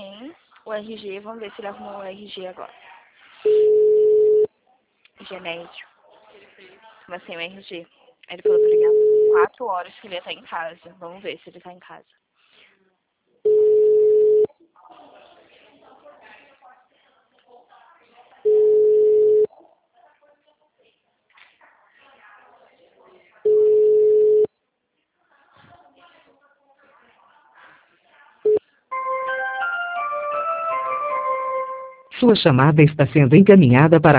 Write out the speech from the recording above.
sem o RG. Vamos ver se ele arrumou o RG agora. Genésio. Mas sem o RG. Ele falou pra ligar 4 horas que ele ia estar em casa. Vamos ver se ele tá em casa. Sua chamada está sendo encaminhada para